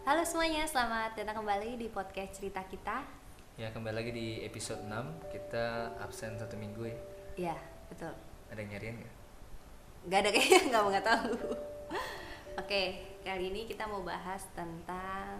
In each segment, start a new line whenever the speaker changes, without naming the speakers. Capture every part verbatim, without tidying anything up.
Halo semuanya, selamat datang kembali di podcast cerita kita.
Ya, kembali lagi di episode enam. Kita absen satu minggu ya.
Iya, betul.
Ada yang nyariin gak?
Gak ada kayaknya, gak mau gak tahu. Oke, kali ini kita mau bahas tentang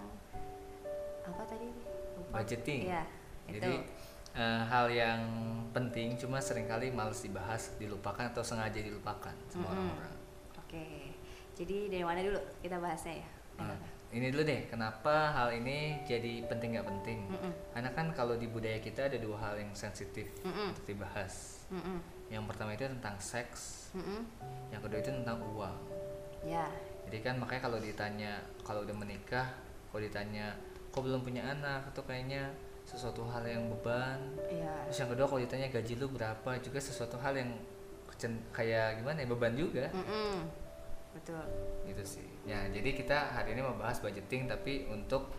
apa tadi? Lupa.
Budgeting.
Iya,
Jadi
itu.
uh, hal yang penting cuma seringkali males dibahas, dilupakan atau sengaja dilupakan sama
Mm-mm.
orang-orang.
Oke, jadi dari mana dulu kita bahasnya ya?
Nah, ini dulu deh, kenapa hal ini jadi penting gak penting?
Mm-mm.
Karena kan kalau di budaya kita ada dua hal yang sensitif
Mm-mm.
untuk dibahas.
Mm-mm.
Yang pertama itu tentang seks,
Mm-mm.
yang kedua itu tentang uang.
Ya,
Jadi kan makanya kalau ditanya, kalau udah menikah, kalau ditanya kok belum punya anak, itu kayaknya sesuatu hal yang beban.
iya.
Terus yang kedua kalau ditanya gaji lu berapa, juga sesuatu hal yang kecen- kayak gimana ya, beban juga.
Mm-mm. Betul.
Gitu sih. Ya, jadi kita hari ini mau bahas budgeting tapi untuk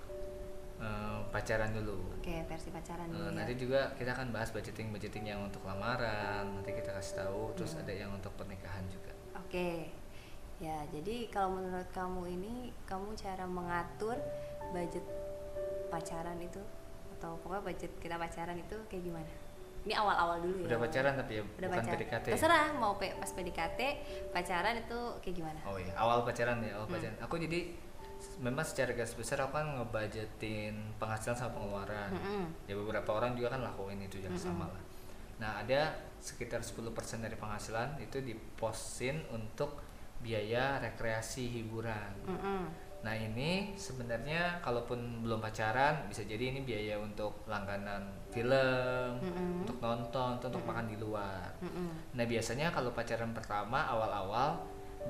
eh, pacaran dulu.
Oke, versi pacaran
Eh,
dulu ya.
nanti juga kita akan bahas budgeting budgeting yang untuk lamaran, nanti kita kasih tahu. Terus
Hmm.
ada yang untuk pernikahan juga.
Oke, ya jadi kalau menurut kamu ini, kamu cara mengatur budget pacaran itu atau pokoknya budget kita pacaran itu kayak gimana? Ini awal-awal dulu ya.
Udah pacaran tapi ya
Udah
bukan
pacaran.
P D K T.
Terserah mau pe- pas P D K T pacaran itu kayak gimana?
Oh iya, awal pacaran ya, awal
Hmm.
pacaran. Aku jadi memang secara garis besar aku kan ngebudgetin penghasilan sama pengeluaran.
Mm-mm.
Ya beberapa orang juga kan lakuin itu yang
Mm-mm.
sama lah. Nah, ada sekitar sepuluh persen dari penghasilan itu diposin untuk biaya rekreasi hiburan.
Mm-mm.
Nah, ini sebenarnya kalaupun belum pacaran bisa jadi ini biaya untuk langganan film,
Mm-mm.
untuk nonton, atau untuk
Mm-mm.
makan di luar.
Mm-mm.
Nah, biasanya kalau pacaran pertama awal-awal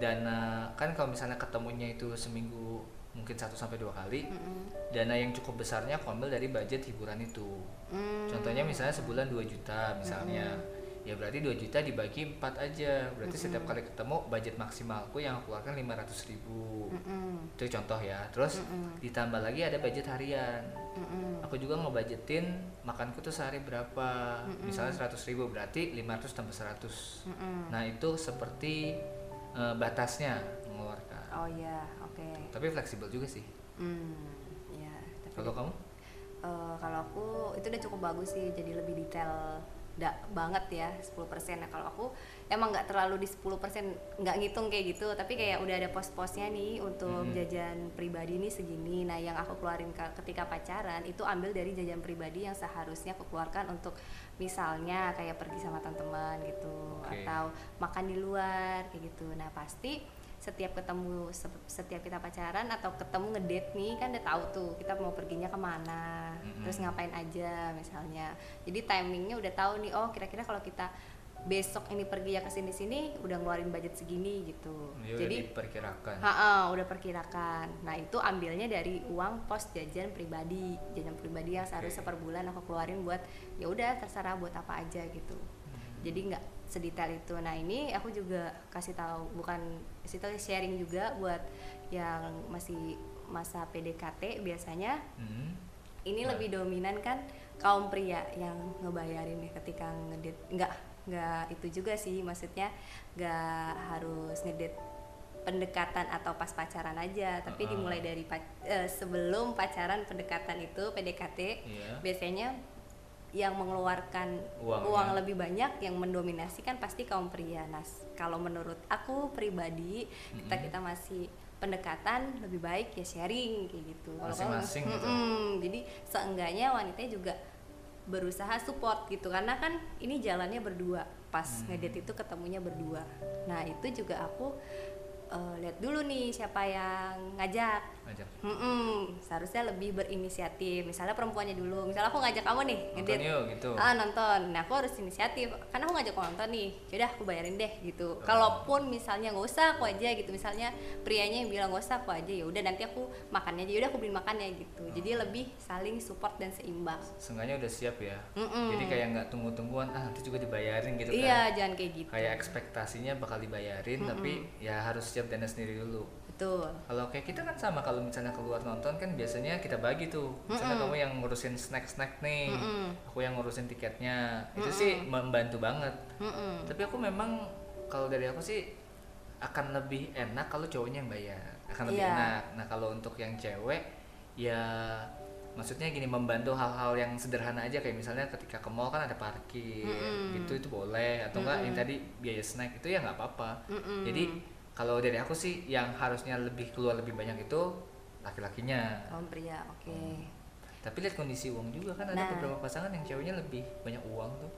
dana kan kalau misalnya ketemunya itu seminggu mungkin satu sampai dua kali,
Mm-mm.
dana yang cukup besarnya aku ambil dari budget hiburan itu.
Mm.
Contohnya misalnya sebulan dua juta misalnya. Ya berarti dua juta dibagi empat aja. Berarti
Mm-mm.
setiap kali ketemu budget maksimalku yang aku keluarkan lima ratus ribu.
Mm-mm.
Itu contoh ya. Terus
Mm-mm.
ditambah lagi ada budget harian.
Mm-mm.
Aku juga ngebudgetin makanku tuh sehari berapa.
Mm-mm.
Misalnya seratus ribu berarti lima ratus tambah seratus.
Mm-mm.
Nah, itu seperti eh, batasnya mengeluarkan.
Oh iya, oke.
Tapi fleksibel juga sih.
Hmm, ya. Tapi
Kalau kamu?
Eh, kalau aku itu udah cukup bagus sih, jadi lebih detail da, banget ya sepuluh persen. Nah kalau aku emang nggak terlalu di sepuluh persen, nggak ngitung kayak gitu, tapi kayak udah ada pos-posnya nih untuk
Hmm.
jajan pribadi nih segini. Nah yang aku keluarin ke- ketika pacaran itu ambil dari jajan pribadi yang seharusnya aku keluarkan untuk misalnya kayak pergi sama teman-teman gitu,
Oke.
atau makan di luar kayak gitu. Nah pasti setiap ketemu se- setiap kita pacaran atau ketemu ngedate nih kan udah tahu tuh kita mau perginya kemana,
Mm-mm.
terus ngapain aja misalnya. Jadi timingnya udah tahu nih, oh kira-kira kalau kita besok ini pergi ya ke sini-sini udah ngeluarin budget segini gitu.
Ya, udah
Jadi
diperkirakan.
ha udah perkirakan. Nah itu ambilnya dari uang pos jajan pribadi, jajan pribadi yang seharusnya per bulan aku keluarin buat ya udah terserah buat apa aja gitu. Jadi nggak sedetail itu. Nah ini aku juga kasih tahu, bukan kasih tahu, sharing juga buat yang masih masa P D K T biasanya.
Hmm.
Ini
Nah.
lebih dominan kan kaum pria yang ngebayarin ya ketika ngedate. Nggak nggak itu juga sih, maksudnya nggak harus ngedate pendekatan atau pas pacaran aja, tapi
Uh-uh.
dimulai dari pac- eh, sebelum pacaran pendekatan itu P D K T.
Iya.
Biasanya yang mengeluarkan
Uangnya.
uang lebih banyak, yang mendominasi kan pasti kaum pria. Nah, kalau menurut aku pribadi, kita
Mm-mm.
kita masih pendekatan lebih baik ya sharing kayak gitu. Kalau kamu-
Masing-masing gitu.
Mm-mm. Jadi seenggaknya wanita juga berusaha support gitu, karena kan ini jalannya berdua. Pas
Hmm.
ngedate itu ketemunya berdua. Nah itu juga aku eh, lihat dulu nih siapa yang ngajak.
Ajak.
Mm-mm, seharusnya lebih berinisiatif. Misalnya perempuannya dulu. Misalnya aku ngajak kamu nih
Nonton
ngedate.
yuk gitu.
Ah nonton. Nah aku harus inisiatif. Karena aku ngajak kamu nonton nih. Yaudah aku bayarin deh gitu.
Oh.
Kalaupun misalnya nggak usah aku aja gitu. Misalnya prianya yang bilang nggak usah aku aja. Ya udah nanti aku makannya aja. Yaudah aku beliin makannya gitu. Jadi
Oh.
lebih saling support dan seimbang.
Seenggaknya udah siap ya.
Mm-mm.
Jadi kayak nggak tunggu-tungguan ah nanti juga dibayarin gitu kan.
Iya jangan kayak gitu.
Kayak ekspektasinya bakal dibayarin
Mm-mm.
tapi ya harus siap dana sendiri dulu.
Betul.
Kalau kayak kita kan sama, kalau misalnya keluar nonton kan biasanya kita bagi tuh. Misalnya
Mm-mm.
kamu yang ngurusin snack-snack nih,
Mm-mm.
aku yang ngurusin tiketnya. Itu
Mm-mm.
sih membantu banget.
Mm-mm.
Tapi aku memang kalau dari aku sih akan lebih enak kalau cowoknya yang bayar. Akan lebih
Iya.
enak. Nah, kalau untuk yang cewek ya maksudnya gini, membantu hal-hal yang sederhana aja, kayak misalnya ketika ke mall kan ada parkir
Mm-mm.
gitu, itu boleh, atau enggak yang
Mm-mm.
tadi biaya snack itu ya nggak apa-apa.
Mm-mm.
Jadi kalau dari aku sih yang harusnya lebih keluar lebih banyak itu laki-lakinya.
Kaum pria, oke.
Tapi lihat kondisi uang juga kan, ada
Nah.
beberapa pasangan yang ceweknya lebih banyak uang tuh.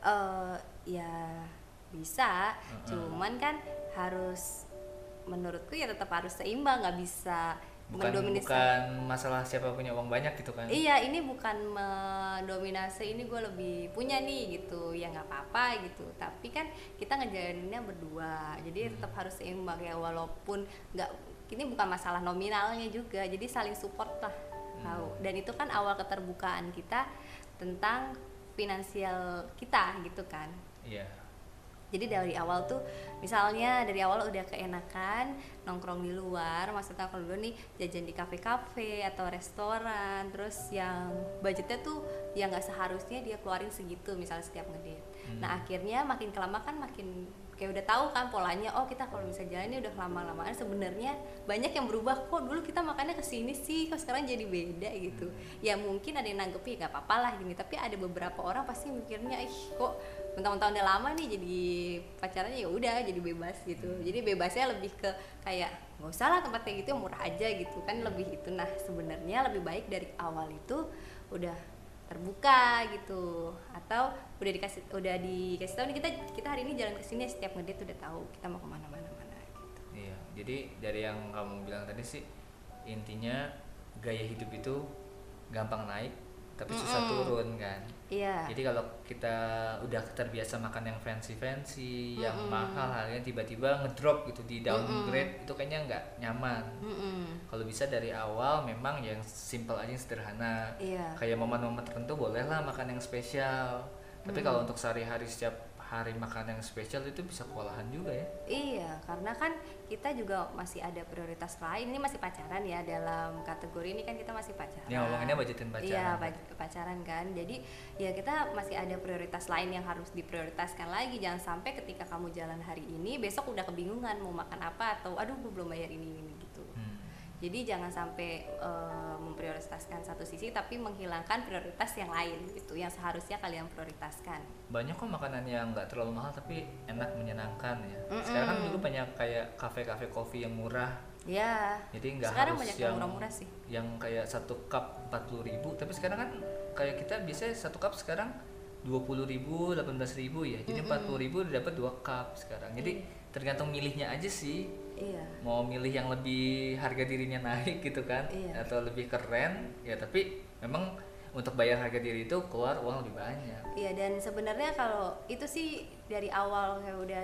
Eh, ya bisa,
Uh-uh.
cuman kan harus, menurutku ya tetap harus seimbang, nggak bisa
Bukan
mendominasi.
bukan masalah siapa punya uang banyak gitu kan.
Iya, ini bukan mendominasi, ini gue lebih punya nih gitu, ya nggak apa-apa gitu. Tapi kan kita ngejalaninnya berdua, jadi
Hmm.
tetap harus seimbang ya, walaupun nggak, ini bukan masalah nominalnya juga, jadi saling support lah. Tahu.
Hmm.
Dan itu kan awal keterbukaan kita tentang finansial kita gitu kan.
Iya.
Jadi dari awal tuh, misalnya dari awal udah keenakan nongkrong di luar, maksudnya kalau dulu nih jajan di kafe-kafe atau restoran, terus yang budgetnya tuh yang nggak seharusnya dia keluarin segitu, misalnya setiap ngedate.
Hmm.
Nah akhirnya makin kelama kan makin kayak udah tahu kan polanya, oh kita kalau misalnya jalan ini udah lama-lamaan sebenarnya banyak yang berubah, kok dulu kita makannya kesini sih, kok sekarang jadi beda gitu. Ya mungkin ada yang nanggepi nggak apa-apa lah gini, tapi ada beberapa orang pasti mikirnya, ih kok mentang-mentang udah lama nih jadi pacarannya, ya udah jadi bebas gitu. Jadi bebasnya lebih ke kayak nggak usah lah tempat kayak gitu, yang murah aja gitu kan, lebih itu. Nah sebenarnya lebih baik dari awal itu udah terbuka gitu, atau udah dikasih udah dikasih tahu nih, kita kita hari ini jalan kesini, setiap ngedate udah tahu kita mau kemana-mana mana gitu.
Iya, jadi dari yang kamu bilang tadi sih, intinya gaya hidup itu gampang naik tapi susah
Mm-mm.
turun kan.
Iya.
Jadi kalau kita udah terbiasa makan yang fancy-fancy, yang
Mm-mm.
mahal, harganya tiba-tiba ngedrop gitu, di downgrade, itu kayaknya nggak nyaman.
Mm-mm.
Kalau bisa dari awal memang yang simple aja, yang sederhana.
Iya.
Kayak momen-momen tertentu bolehlah makan yang spesial. Tapi kalau untuk sehari-hari setiap hari makan yang spesial itu bisa kewalahan juga ya.
Iya, karena kan kita juga masih ada prioritas lain. Ini masih pacaran ya, dalam kategori ini kan kita masih pacaran.
Ini ngomonginnya budgetin pacaran.
Iya,
kan?
pac- pacaran kan. Jadi ya kita masih ada prioritas lain yang harus diprioritaskan lagi. Jangan sampai ketika kamu jalan hari ini, besok udah kebingungan mau makan apa, atau aduh gue belum bayar ini ini gitu.
Hmm.
Jadi jangan sampai uh, memprioritaskan satu sisi tapi menghilangkan prioritas yang lain gitu, yang seharusnya kalian prioritaskan.
Banyak kok makanan yang nggak terlalu mahal tapi enak, menyenangkan ya.
Mm-mm.
Sekarang kan juga banyak kayak kafe-kafe kopi yang murah.
Ya.
Jadi nggak
Sekarang
harus
banyak yang
yang
murah-murah sih.
yang kayak satu cup empat puluh ribu, tapi sekarang kan kayak kita biasanya satu cup sekarang dua puluh ribu, delapan belas ribu ya. Jadi
Mm-mm.
empat puluh ribu udah dapat dua cup sekarang. Jadi tergantung milihnya aja sih.
Iya.
Mau milih yang lebih harga dirinya naik gitu kan,
Iya.
atau lebih keren ya, tapi memang untuk bayar harga diri itu keluar uang lebih banyak.
Iya, dan sebenarnya kalau itu sih dari awal kayak udah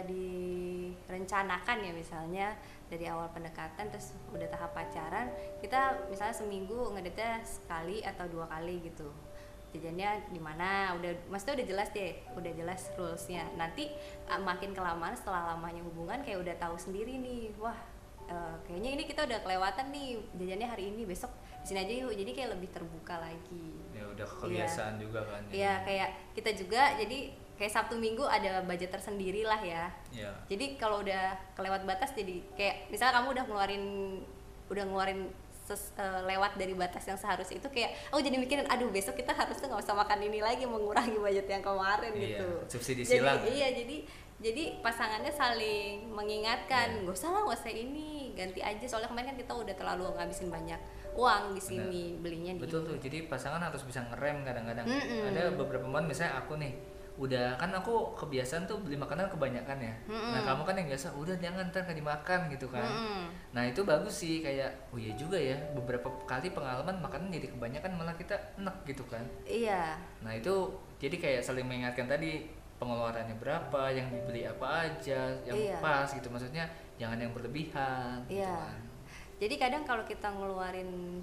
direncanakan ya, misalnya dari awal pendekatan terus udah tahap pacaran, kita misalnya seminggu ngedate sekali atau dua kali gitu. Jajannya di mana, udah maksudnya udah jelas deh, udah jelas rulesnya. Nanti ah, makin kelamaan setelah lamanya hubungan kayak udah tahu sendiri nih, wah eh, kayaknya ini kita udah kelewatan nih jajannya hari ini, besok di sini aja yuk. Jadi kayak lebih terbuka lagi.
Ya udah kebiasaan juga kan.
Iya, kayak kita juga jadi kayak Sabtu Minggu ada budget tersendiri lah ya.
Iya.
Jadi kalau udah kelewat batas, jadi kayak misalnya kamu udah ngeluarin udah ngeluarin ses, eh, lewat dari batas yang seharusnya, itu kayak aku jadi mikirin, aduh besok kita harusnya nggak usah makan ini lagi, mengurangi budget yang kemarin
Iya,
gitu.
subsidi
Jadi
silang.
iya, jadi jadi pasangannya saling mengingatkan, nggak usah lah, nggak usah ini, ganti aja, soalnya kemarin kan kita udah terlalu ngabisin banyak uang di sini, belinya di
Betul
ini.
tuh, jadi pasangan harus bisa ngerem kadang-kadang.
Mm-mm.
Ada beberapa momen misalnya aku nih, udah kan aku kebiasaan tuh beli makanan kebanyakan ya.
Mm-mm.
Nah kamu kan yang biasa, udah jangan ntar gak dimakan gitu kan.
Mm-mm.
Nah itu bagus sih, kayak oh iya juga ya, beberapa kali pengalaman makanan jadi kebanyakan malah kita enak gitu kan.
Iya.
Nah itu jadi kayak saling mengingatkan tadi, pengeluarannya berapa, yang dibeli apa aja, yang
Iya.
pas gitu, maksudnya jangan yang berlebihan gitu
Iya.
kan.
Jadi kadang kalau kita ngeluarin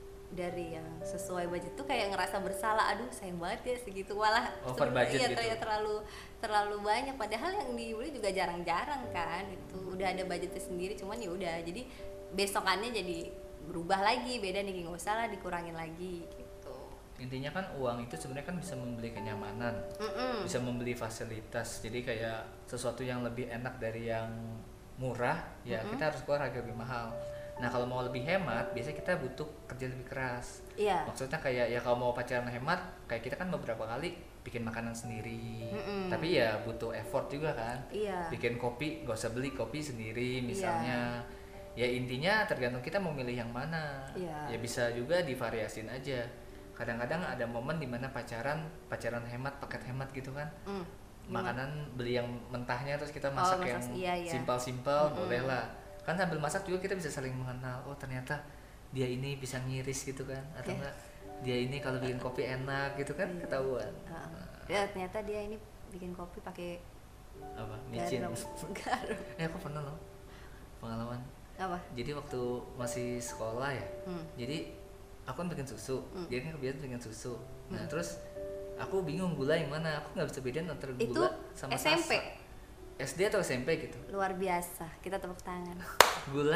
dari yang sesuai budget tuh kayak ngerasa bersalah, aduh sayang banget ya segitu, malah
Over
sebenarnya
budget
iya,
gitu.
ternyata terlalu terlalu banyak, padahal yang dibeli juga jarang-jarang kan, itu udah ada budgetnya sendiri, cuman ya udah, jadi besokannya jadi berubah lagi, beda nih, nggak usah lah, dikurangin lagi gitu.
Intinya kan uang itu sebenarnya kan bisa membeli kenyamanan,
Mm-mm.
bisa membeli fasilitas, jadi kayak sesuatu yang lebih enak dari yang murah ya,
Mm-mm.
kita harus keluar harga lebih mahal. Nah kalau mau lebih hemat, biasanya kita butuh kerja lebih keras.
Iya.
Maksudnya kayak ya kalau mau pacaran hemat, kayak kita kan beberapa kali bikin makanan sendiri.
Mm-mm.
Tapi ya butuh effort juga kan.
Iya.
Bikin kopi, gak usah beli kopi sendiri misalnya. Iya. Ya intinya tergantung kita mau milih yang mana.
Iya.
Ya bisa juga divariasin aja. Kadang-kadang ada momen dimana pacaran, pacaran hemat, paket hemat gitu kan.
Mm.
Makanan beli yang mentahnya terus kita masak
Oh,
yang
masak, iya, iya.
simpel-simpel,
Mm-mm.
boleh lah. Kan sambil masak juga kita bisa saling mengenal, oh ternyata dia ini bisa ngiris gitu kan, atau
Okay.
enggak dia ini kalau bikin kopi enak gitu kan,
Iya.
ketahuan.
Uh,
Nah,
ya ternyata dia ini bikin kopi pakai
apa micin.
garam. Garam.
Eh aku pernah loh pengalaman.
Apa?
Jadi waktu masih sekolah ya,
Hmm.
jadi aku kan bikin susu,
Hmm.
dia kan kebiasaan bikin susu. Nah
Hmm.
terus aku bingung gula yang mana, aku nggak bisa bedain antara
Itu
gula sama
S M P.
sasa. S D atau S M P gitu.
Luar biasa, kita tepuk tangan.
Gula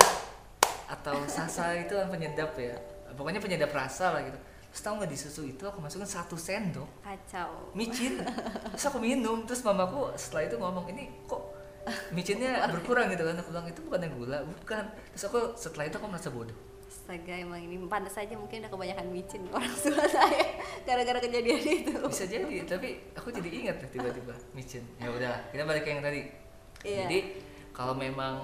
atau sasa itu kan penyedap ya, pokoknya penyedap rasa lah gitu. Terus tahu nggak di susu itu aku masukin satu sendok
Kacau.
micin, terus aku minum, terus mamaku setelah itu ngomong ini kok micinnya berkurang gitu kan. Aku bilang itu bukan yang gula, bukan. Terus aku setelah itu aku merasa bodoh.
Astaga, emang ini pantas saja mungkin udah kebanyakan micin orang tua saya gara-gara kejadian itu.
Bisa jadi, tapi aku jadi ingat ya tiba-tiba micin. Ya udah, kita balik ke yang tadi.
Iya.
Jadi kalau memang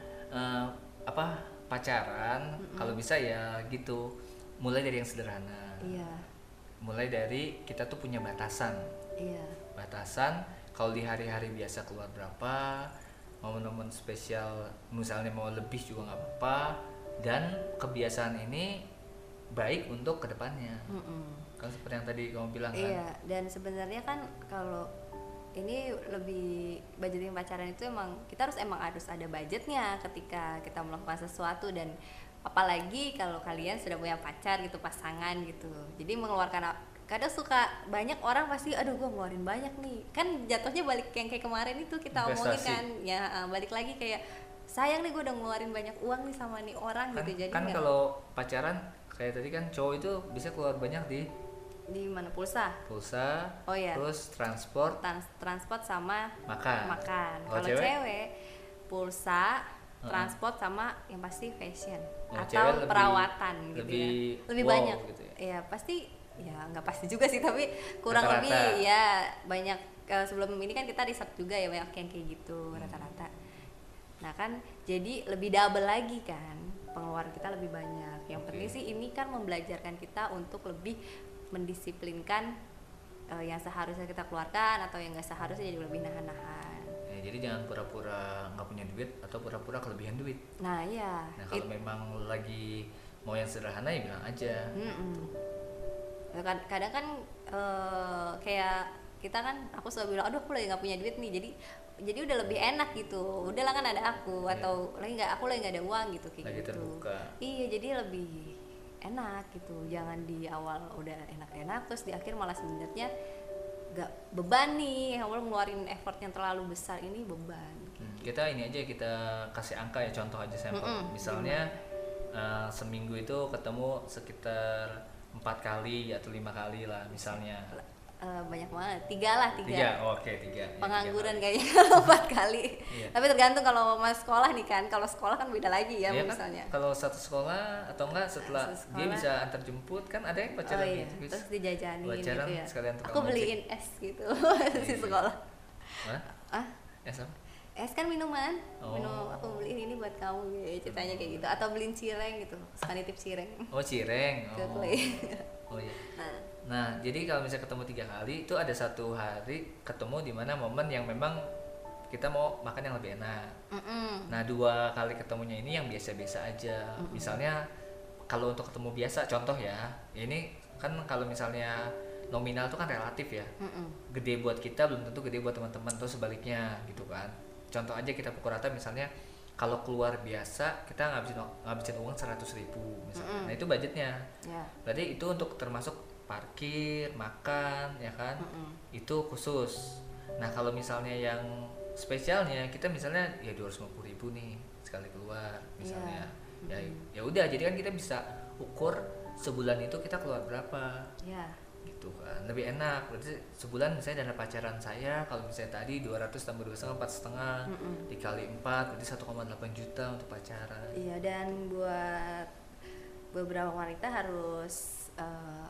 eh, apa pacaran,
Mm-mm.
kalau bisa ya gitu, mulai dari yang sederhana.
Iya.
Mulai dari kita tuh punya batasan.
Iya.
Batasan kalau di hari-hari biasa keluar berapa, momen-momen spesial misalnya mau lebih juga nggak apa-apa, dan kebiasaan ini baik untuk kedepannya.
Mm-mm.
Kan seperti yang tadi kamu bilang kan.
Iya, dan sebenarnya kan kalau ini lebih budgeting pacaran itu emang kita harus emang harus ada budgetnya ketika kita melakukan sesuatu, dan apalagi kalau kalian sudah punya pacar gitu, pasangan gitu. Jadi mengeluarkan, kadang suka banyak orang pasti aduh gue ngeluarin banyak nih. Kan jatuhnya balik yang kayak kemarin itu kita omongin
Investasi.
kan. Ya uh, balik lagi kayak sayang nih gue udah ngeluarin banyak uang nih sama nih orang
Kan,
gitu. Jadi
kan
nggak-
kalau pacaran kayak tadi kan cowok itu bisa keluar banyak di
di mana pulsa,
pulsa,
Oh iya.
terus transport,
trans transport sama
makan.
makan.
Kalau
Kalau
cewek?
cewek? pulsa,
Heeh.
transport sama yang pasti fashion
Oh, cewek
atau
lebih-
perawatan gitu
lebih
ya. Lebih
wow
banyak.
gitu ya.
Ya pasti ya nggak pasti juga sih, tapi kurang
Rata-rata.
lebih ya banyak. eh, sebelum ini kan kita riset juga ya, banyak yang kayak gitu
Hmm.
rata-rata. Nah kan jadi lebih double lagi kan, pengeluaran kita lebih banyak. Yang
Oke.
penting sih ini kan membelajarkan kita untuk lebih mendisiplinkan eh, yang seharusnya kita keluarkan atau yang nggak seharusnya, jadi lebih nahan-nahan.
Ya, jadi jangan pura-pura nggak punya duit atau pura-pura kelebihan duit.
Nah iya.
Nah kalau
It-
memang lagi mau yang sederhana ya bilang aja.
Mm-mm. Kad- kadang kan eh, kayak kita kan, aku selalu bilang aduh aku lagi nggak punya duit nih, jadi jadi udah lebih enak gitu, udahlah kan ada aku,
Iya.
atau lagi nggak, aku lagi nggak ada uang gitu kayak
Lagi
gitu.
terbuka.
Iya, jadi lebih enak gitu, jangan di awal udah enak-enak terus di akhir malah sebenarnya nggak beban nih, awal ngeluarin effort yang terlalu besar, ini beban.
Hmm, kita ini aja kita kasih angka ya, contoh aja sampel.
Mm-mm,
Misalnya eh, seminggu itu ketemu sekitar empat kali atau lima kali lah misalnya.
Eh, banyak banget, tiga lah tiga.
Tiga, oh, oke tiga. Ya,
Pengangguran
tiga kali.
kayaknya empat kali.
Iya.
Tapi tergantung kalau mau sekolah nih kan, kalau sekolah kan beda lagi ya
Iya kan,
misalnya.
kalau satu sekolah atau enggak setelah
Satu
dia
sekolah.
bisa antar jemput kan, ada yang
Oh
pacaran
iya,
gitu.
terus dijajanin
Pacaran
gitu ya.
sekalian tukang
Aku
ojek.
beliin es gitu di
Iya.
sekolah.
Hah?
Ah,
Ya sama?
es kan minuman.
Oh.
Minum, aku beliin ini buat kamu gitu, ceritanya kayak gitu. Atau beliin cireng gitu, suka nitip cireng
Oh cireng.
ke
Oh.
Clay.
Oh iya.
Nah,
Nah, jadi kalau misalnya ketemu tiga kali, itu ada satu hari ketemu di mana momen yang memang kita mau makan yang lebih enak.
mm-mm.
Nah, dua kali ketemunya ini yang biasa-biasa aja. Misalnya kalau untuk ketemu biasa, contoh ya, ini kan kalau misalnya nominal itu kan relatif ya.
Mm-mm.
Gede buat kita belum tentu gede buat teman-teman, atau sebaliknya gitu kan. Contoh aja kita pukul rata, misalnya kalau keluar biasa kita ngabisin ngabisin uang seratus ribu misalnya.
Mm-mm.
Nah, itu budgetnya.
Ya.
Berarti itu untuk termasuk parkir, makan, ya kan?
Mm-mm.
Itu khusus. Nah, kalau misalnya yang spesialnya kita misalnya ya dua ratus lima puluh ribu nih sekali keluar misalnya.
Iya.
Ya ya udah, jadi kan kita bisa ukur sebulan itu kita keluar berapa.
Ya.
gitu kan, lebih enak. Berarti sebulan misalnya dana pacaran saya kalau misalnya tadi dua ratus tambah dua setengah empat setengah dikali empat berarti satu koma delapan juta untuk pacaran.
Iya, dan buat beberapa wanita harus uh,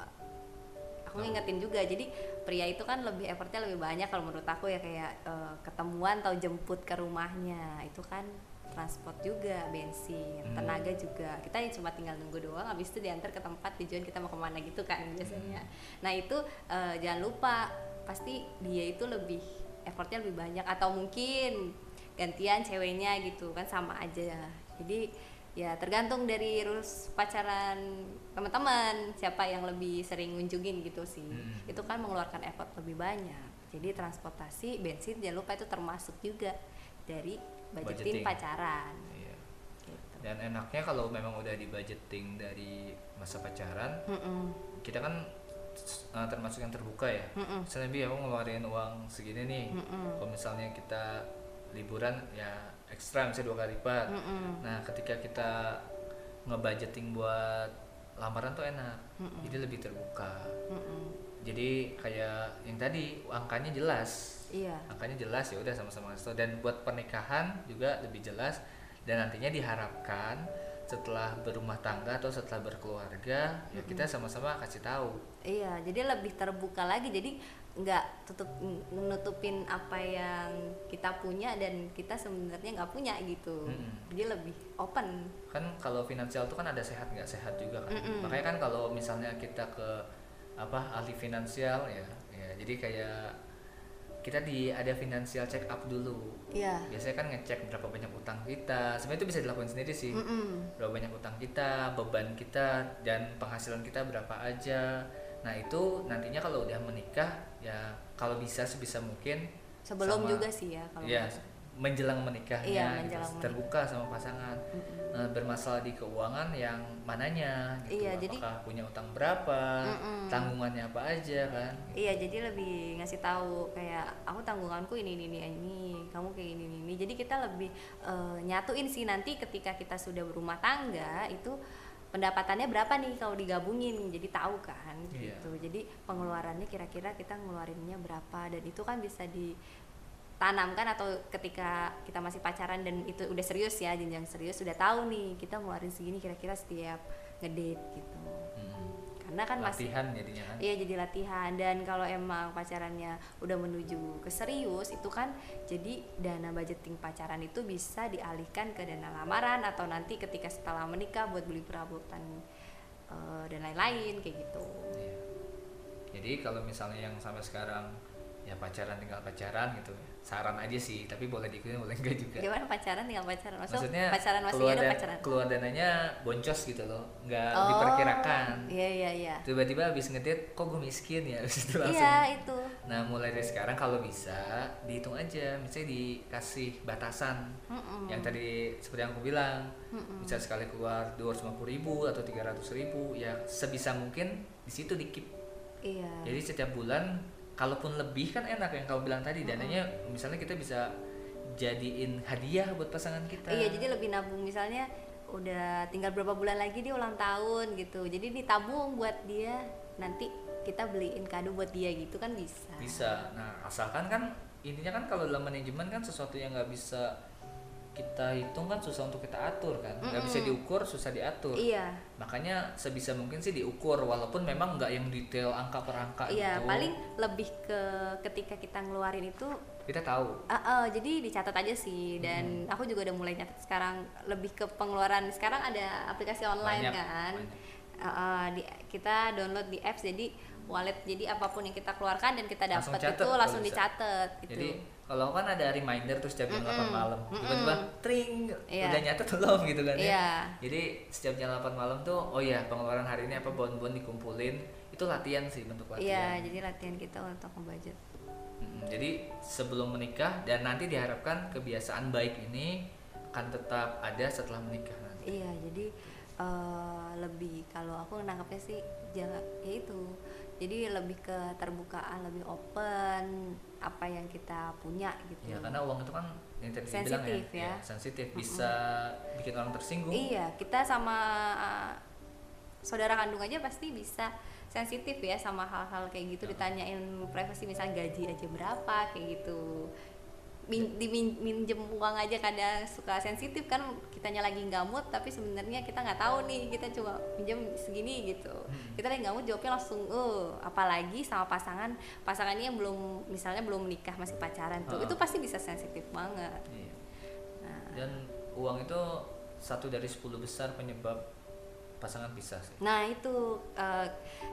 aku ngingetin juga, jadi pria itu kan lebih effortnya lebih banyak kalau menurut aku ya, kayak uh, ketemuan atau jemput ke rumahnya itu kan transport juga, bensin, hmm. tenaga juga, kita cuma tinggal nunggu doang, habis itu diantar ke tempat tujuan kita mau kemana gitu kan biasanya. hmm. Nah itu uh, jangan lupa pasti dia itu lebih effortnya lebih banyak, atau mungkin gantian ceweknya gitu kan, sama aja. Jadi ya tergantung dari rules pacaran teman-teman siapa yang lebih sering ngunjungin gitu sih. hmm. Itu kan mengeluarkan effort lebih banyak, jadi transportasi, bensin jangan lupa itu termasuk juga dari budgeting, budgeting. pacaran.
Iya. Gitu. Dan enaknya kalau memang udah di budgeting dari masa pacaran, mm-mm. kita kan uh, termasuk yang terbuka ya. Mm-mm. Misalnya bi aku ngeluarin uang segini nih, mm-mm. kalau misalnya kita liburan ya ekstra misalnya dua kali lipat. Mm-mm. Nah ketika kita ngebudgeting buat lamaran tuh enak, mm-mm. jadi lebih terbuka. Mm-mm. Jadi kayak yang tadi angkanya jelas. Iya. Angkanya jelas, ya udah sama-sama ngasih tau. Dan buat pernikahan juga lebih jelas, dan nantinya diharapkan setelah berumah tangga atau setelah berkeluarga, mm-hmm. ya kita sama-sama kasih tahu.
Iya, jadi lebih terbuka lagi, jadi nggak tutup nutupin apa yang kita punya dan kita sebenarnya nggak punya gitu. Mm-hmm. Jadi lebih open.
Kan kalau finansial tuh kan ada sehat nggak sehat juga kan. Mm-hmm. Makanya kan kalau misalnya kita ke apa ahli finansial ya, ya jadi kayak kita di ada financial check up dulu. Iya. Biasanya kan ngecek berapa banyak utang kita. Sebenarnya itu bisa dilakukan sendiri sih. Mm-mm. Berapa banyak utang kita, beban kita, dan penghasilan kita berapa aja. Nah itu nantinya kalau udah menikah ya kalau bisa sebisa mungkin
sebelum sama, juga sih ya kalau
ya menjelang menikahnya,
iya, menjelang
gitu, terbuka sama pasangan. Nah, bermasalah di keuangan yang mananya gitu. Iya, apakah jadi, punya utang berapa, mm-mm. tanggungannya apa aja kan gitu.
Iya, jadi lebih ngasih tahu kayak aku tanggunganku ini ini ini, ini kamu kayak ini ini, ini. Jadi kita lebih uh, nyatuin sih nanti ketika kita sudah berumah tangga itu pendapatannya berapa nih kalau digabungin, jadi tahu kan iya. gitu. Jadi pengeluarannya kira-kira kita ngeluarinnya berapa, dan itu kan bisa di tanamkan atau ketika kita masih pacaran dan itu udah serius ya, jenjang serius sudah tahu nih kita ngeluarin segini kira-kira setiap ngedate gitu. Hmm. Karena kan
latihan
masih
jadinya kan.
Iya, jadi latihan. Dan kalau emang pacarannya udah menuju ke serius itu kan jadi dana budgeting pacaran itu bisa dialihkan ke dana lamaran atau nanti ketika setelah menikah buat beli perabotan uh, dan lain-lain kayak gitu.
Iya. Jadi kalau misalnya yang sampai sekarang ya pacaran tinggal pacaran gitu, saran aja sih, tapi boleh diikutin boleh enggak juga.
Gimana pacaran tinggal pacaran? Maksud,
maksudnya
pacaran masih
keluar,
ada
dan,
pacaran?
keluar dananya boncos gitu loh, nggak
oh,
diperkirakan.
Iya iya iya.
Tiba-tiba habis ngedate, kok gue miskin ya, habis itu langsung.
Iya itu.
Nah mulai dari sekarang kalau bisa dihitung aja, misalnya dikasih batasan. Mm-mm. Yang tadi seperti yang aku bilang, Mm-mm. bisa sekali keluar dua ratus lima puluh ribu atau tiga ratus ribu, ya sebisa mungkin di situ di keep. Iya. Jadi setiap bulan kalaupun lebih kan enak yang kau bilang tadi, dananya mm-hmm. misalnya kita bisa jadiin hadiah buat pasangan kita.
Iya, jadi lebih nabung, misalnya udah tinggal berapa bulan lagi dia ulang tahun gitu, jadi ditabung buat dia nanti kita beliin kado buat dia gitu kan bisa.
Bisa. Nah asalkan kan intinya kan kalau dalam manajemen kan sesuatu yang nggak bisa kita hitung kan susah untuk kita atur kan, nggak mm-hmm. bisa diukur, susah diatur. Iya. Makanya sebisa mungkin sih diukur, walaupun memang nggak yang detail angka per angka.
Iya,
gitu.
paling lebih ke ketika kita ngeluarin itu
kita tahu.
Uh, uh, jadi dicatat aja sih, dan hmm. aku juga udah mulai nyatet sekarang, lebih ke pengeluaran. Sekarang ada aplikasi online banyak, kan, uh, uh, di, kita download di apps, jadi wallet, jadi apapun yang kita keluarkan dan kita dapat itu langsung dicatat gitu.
Jadi kalau kan ada reminder tuh setiap jam delapan malam, tiba-tiba tring,
yeah.
udah nyatet belum gitu kan ya.
Yeah.
Jadi setiap jam delapan malam tuh, oh ya pengeluaran hari ini apa, bon-bon dikumpulin, itu latihan sih, bentuk latihan.
Iya, yeah, jadi latihan kita untuk ngebudget.
Mm-hmm. Jadi sebelum menikah, dan nanti diharapkan kebiasaan baik ini akan tetap ada setelah menikah nanti.
Iya, jadi uh, lebih kalau aku nangkapnya sih, ya itu. Jadi lebih ke terbukaan, lebih open apa yang kita punya gitu.
Ya karena uang itu kan yang tadi
sensitif
bilang ya,
ya.
ya sensitif, bisa mm-hmm. bikin orang tersinggung.
Iya, kita sama uh, saudara kandung aja pasti bisa sensitif ya sama hal-hal kayak gitu, ditanyain privasi misalnya gaji aja berapa kayak gitu. Min, diminjem uang aja kadang suka sensitif kan, kitanya lagi nggak mood tapi sebenarnya kita nggak tahu nih, kita cuma minjem segini gitu. hmm. Kita lagi nggak mood jawabnya langsung uh apalagi sama pasangan pasangannya yang belum misalnya belum menikah masih pacaran tuh, uh. itu pasti bisa sensitif banget.
Iya. Nah. Dan uang itu satu dari sepuluh besar penyebab pasangan pisah sih.
Nah itu uh,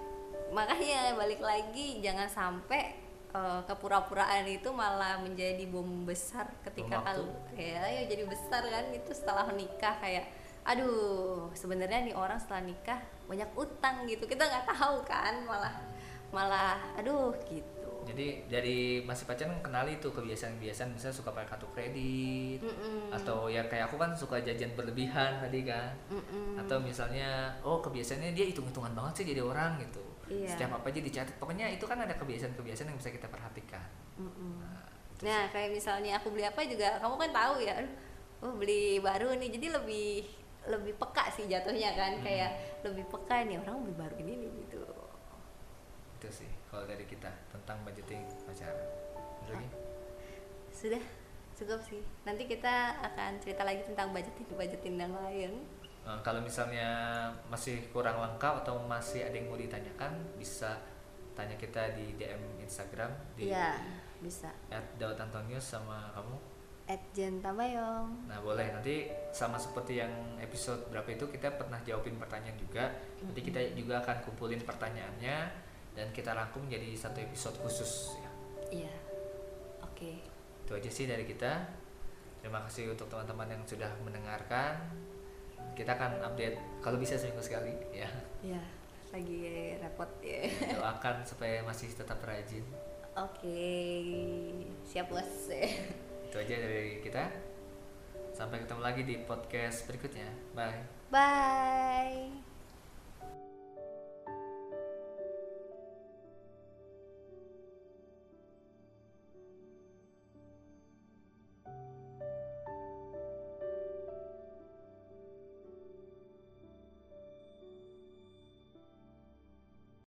makanya balik lagi jangan sampai Uh, kepura-puraan itu malah menjadi bom besar ketika kalau ya, ya jadi besar kan itu setelah nikah, kayak aduh sebenarnya nih orang setelah nikah banyak utang gitu, kita nggak tahu kan, malah malah aduh gitu.
Jadi dari masih pacaran kenali tuh kebiasaan-kebiasaan, misalnya suka pakai kartu kredit, Mm-mm. atau ya kayak aku kan suka jajan berlebihan tadi kan, Mm-mm. atau misalnya oh kebiasaannya dia hitung-hitungan banget sih jadi orang gitu. Iya. Setiap apa aja dicatat, pokoknya itu kan ada kebiasaan-kebiasaan yang bisa kita perhatikan.
Nah, nah kayak misalnya aku beli apa juga kamu kan tahu ya, oh beli baru nih, jadi lebih lebih peka sih jatuhnya kan, hmm. kayak lebih peka nih orang beli baru ini nih gitu.
Itu sih kalau dari kita tentang budgeting pacaran. Lagi?
Sudah cukup sih, nanti kita akan cerita lagi tentang budgeting budgeting yang lain.
Nah, kalau misalnya masih kurang lengkap atau masih ada yang mau ditanyakan, bisa tanya kita di D M Instagram di
ya, bisa
at daud antonius sama kamu
at jen tabayong.
Nah boleh, nanti sama seperti yang episode berapa itu kita pernah jawabin pertanyaan juga. Mm-hmm. Nanti kita juga akan kumpulin pertanyaannya dan kita rangkum jadi satu episode khusus ya.
Iya, oke. Okay.
Itu aja sih dari kita. Terima kasih untuk teman-teman yang sudah mendengarkan. Kita akan update kalau bisa seminggu sekali ya.
Iya, lagi repot ya.
Doakan supaya masih tetap rajin.
Oke, siap bos.
Itu aja dari kita. Sampai ketemu lagi di podcast berikutnya. Bye.
Bye.